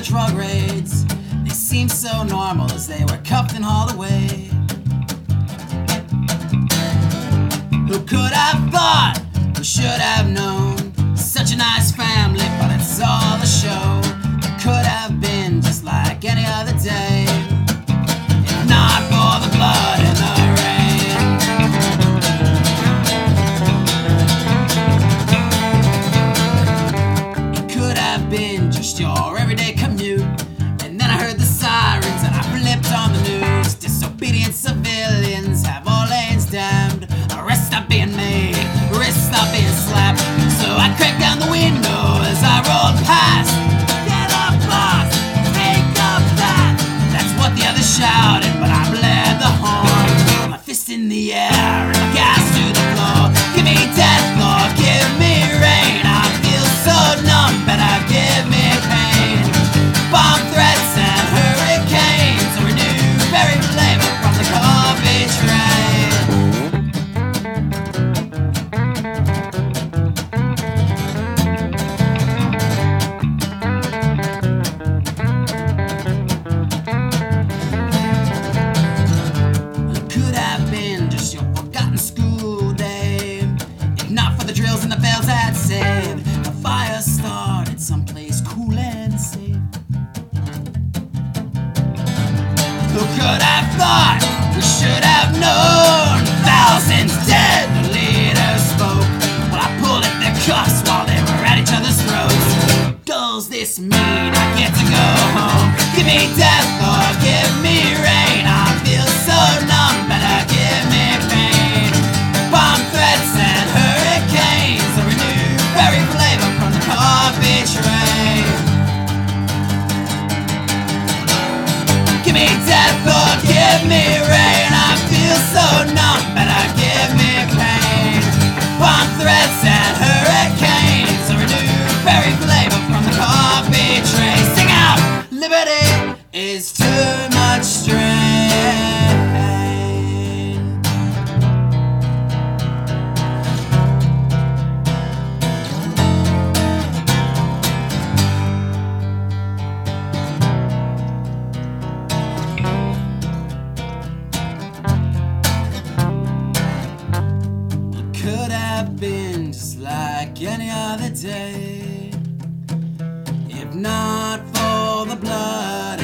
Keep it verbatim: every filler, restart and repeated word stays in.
drug raids. They seemed so normal as they were cuffed and hauled away. Who could have thought? Who should have known? Such a nice family, but it's all a show. It could have been just like any other day, if not for the blood and the rain. It could have been just your everyday commute, and then I heard the sirens and I flipped on the news. Disobedient civilians have all lanes damned. Arrests stop being made, wrists stop being slapped. So I cracked down the window as I rolled past. Get up, boss, take up that. That's what the others shouted, but I blared the horn. My fist in the air and my gas to the floor. Give me death or give me rain. I feel so numb, better give me pain. Bomb threats and hurricanes, a renewed berry flavor from the coffee train. Drills and the bells had saved. The fire started someplace cool and safe. Who could have thought? Who should have known? Thousands dead, the leader spoke. Well, I pulled at their cuffs while they were at each other's throats. Does this mean I get to go home? Give me death or give me rain. I feel so numb, better give me pain. Bomb threats and hurricanes, a renewed berry flavor from the coffee train. Give me death or give me rain. I feel so numb, better give me pain. Bomb threats and hurricanes, a renewed berry flavor from the coffee train. Sing out! Liberty is too much strain. Could have been just like any other day, if not for the blood